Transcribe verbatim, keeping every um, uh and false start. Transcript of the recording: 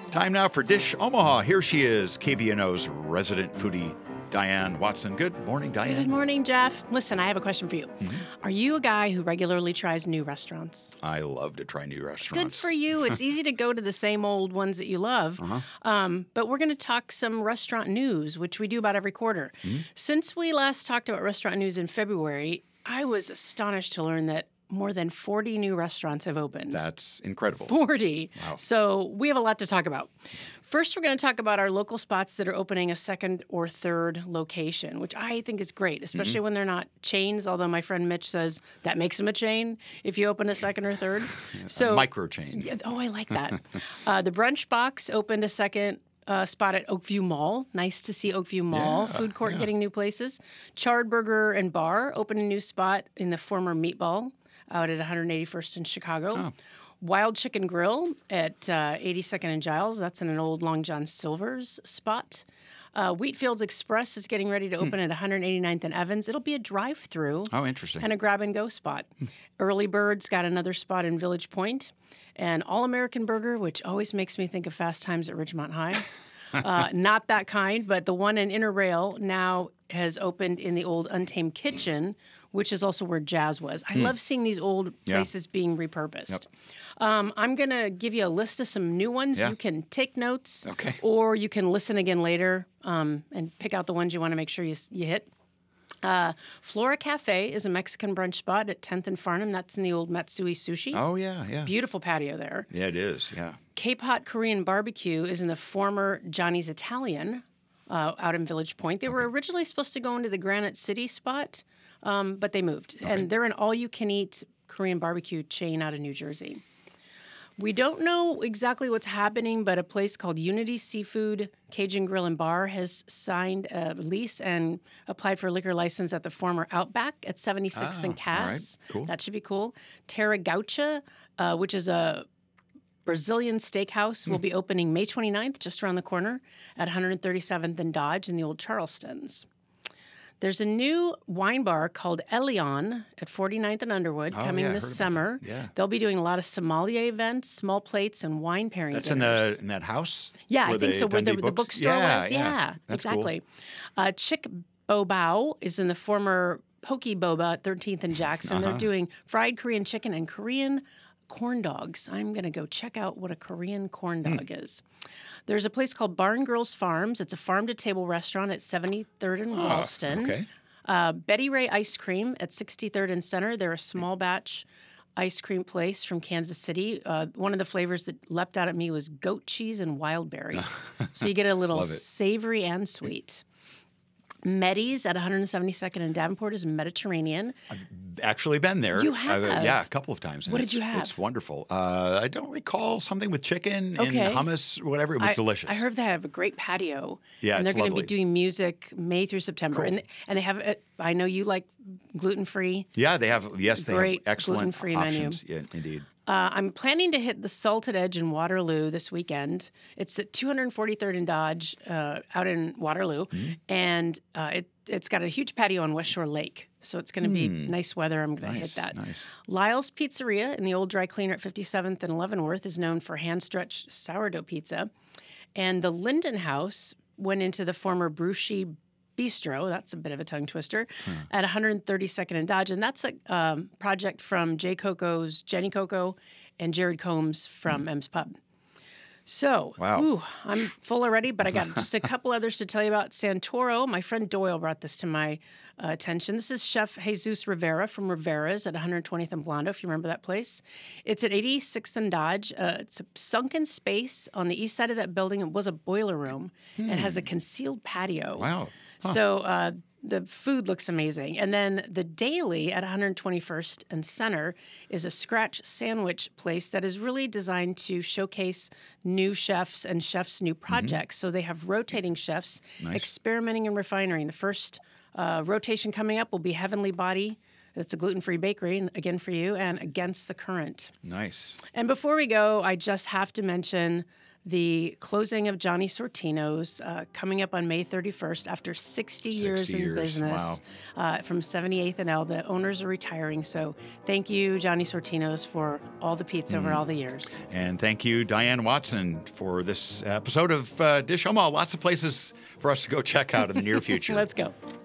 Time now for Dish Omaha. Here she is, K V N O's resident foodie, Diane Watson. Good morning, Diane. Good morning, Jeff. Listen, I have a question for you. Mm-hmm. Are you a guy who regularly tries new restaurants? I love to try new restaurants. Good for you. It's easy to go to the same old ones that you love. Uh-huh. Um, but we're going to talk some restaurant news, which we do about every quarter. Mm-hmm. Since we last talked about restaurant news in February, I was astonished to learn that more than forty new restaurants have opened. That's incredible. forty. Wow. So we have a lot to talk about. First, we're going to talk about our local spots that are opening a second or third location, which I think is great, especially mm-hmm. when they're not chains, although my friend Mitch says that makes them a chain if you open a second or third. So, a micro chain. Yeah, oh, I like that. uh, the Brunch Box opened a second uh, spot at Oakview Mall. Nice to see Oakview Mall. Yeah, Food court yeah. getting new places. Charred Burger and Bar opened a new spot in the former Meatball out at one hundred eighty-first in Chicago. Oh. Wild Chicken Grill at uh, eighty-second and Giles. That's in an old Long John Silver's spot. Uh, Wheatfields Express is getting ready to open hmm. at one hundred eighty-ninth and Evans. It'll be a drive-through. Oh, interesting. And a grab-and-go spot. Early Bird's got another spot in Village Point. And All-American Burger, which always makes me think of Fast Times at Ridgemont High. uh, not that kind, but the one in Inner Rail now has opened in the old Untamed Kitchen, which is also where Jazz was. I hmm. love seeing these old places yeah. being repurposed. Yep. Um, I'm going to give you a list of some new ones. Yeah. You can take notes, okay. or you can listen again later um, and pick out the ones you want to make sure you, you hit. Uh, Flora Cafe is a Mexican brunch spot at tenth and Farnham. That's in the old Matsui Sushi. Oh, yeah, yeah. Beautiful patio there. Yeah, it is, yeah. Cape Hot Korean Barbecue is in the former Johnny's Italian uh, out in Village Point. They okay. were originally supposed to go into the Granite City spot, um, but they moved. Okay. And they're an all-you-can-eat Korean barbecue chain out of New Jersey. We don't know exactly what's happening, but a place called Unity Seafood Cajun Grill and Bar has signed a lease and applied for a liquor license at the former Outback at seventy-sixth ah, and Cass. All right. Cool. That should be cool. Terra Gaucha, uh, which is a Brazilian steakhouse, mm. will be opening May twenty-ninth, just around the corner, at one hundred thirty-seventh and Dodge in the old Charleston's. There's a new wine bar called Elion at forty-ninth and Underwood oh, coming yeah, this summer. Yeah. They'll be doing a lot of sommelier events, small plates, and wine pairing That's dinners. in the in that house? Yeah, I think so, where the, the books? bookstore yeah, was. Yeah, Yeah, That's exactly. Cool. Uh, Chick Bo Bao is in the former Poke Boba at thirteenth and Jackson. Uh-huh. They're doing fried Korean chicken and Korean corn dogs. I'm going to go check out what a Korean corn dog mm. is. There's a place called Barn Girls Farms. It's a farm-to-table restaurant at seventy-third and oh, Ralston. Okay. Uh, Betty Ray Ice Cream at sixty-third and Center. They're a small batch ice cream place from Kansas City. Uh, one of the flavors that leapt out at me was goat cheese and wild berry. So you get a little savory and sweet. Meddy's at one hundred seventy-second and Davenport is Mediterranean. I've actually been there. You have? Uh, yeah, a couple of times. What did you have? It's wonderful. Uh, I don't recall something with chicken okay. and hummus, whatever. It was I, delicious. I heard they have a great patio. Yeah, and they're it's going to lovely. be doing music May through September. Cool. And and they have, a, I know you like gluten-free. Yeah, they have, yes, they great have excellent gluten-free options. menu. Yeah, indeed. Uh, I'm planning to hit the Salted Edge in Waterloo this weekend. It's at two hundred forty-third and Dodge uh, out in Waterloo. Mm-hmm. And uh, it, it's got a huge patio on West Shore Lake. So it's going to be mm. nice weather. I'm going to nice, hit that. Nice. Lyle's Pizzeria in the old dry cleaner at fifty-seventh and Leavenworth is known for hand-stretched sourdough pizza. And the Linden House went into the former Brucey Bistro, that's a bit of a tongue twister, hmm. at one hundred thirty-second and Dodge. And that's a um, project from Jay Coco's Jenny Coco and Jared Combs from hmm. M's Pub. So, wow. ooh, I'm full already, but I got just a couple others to tell you about. Santoro, my friend Doyle brought this to my uh, attention. This is Chef Jesus Rivera from Rivera's at one hundred twentieth and Blondo, if you remember that place. It's at eighty-sixth and Dodge. Uh, it's a sunken space on the east side of that building. It was a boiler room hmm. and has a concealed patio. Wow. Huh. So uh, the food looks amazing. And then the Daily at one hundred twenty-first and Center is a scratch sandwich place that is really designed to showcase new chefs and chefs' new projects. Mm-hmm. So they have rotating chefs nice. experimenting and refining. The first uh, rotation coming up will be Heavenly Body. It's a gluten-free bakery, and again for you, and Against the Current. Nice. And before we go, I just have to mention the closing of Johnny Sortino's uh, coming up on May thirty-first after sixty, sixty years in years. business uh, from seventy-eighth and L. The owners are retiring. So thank you, Johnny Sortino's, for all the Pete's over all the years. And thank you, Diane Watson, for this episode of uh, Dish Omaha. Lots of places for us to go check out in the near future. Let's go.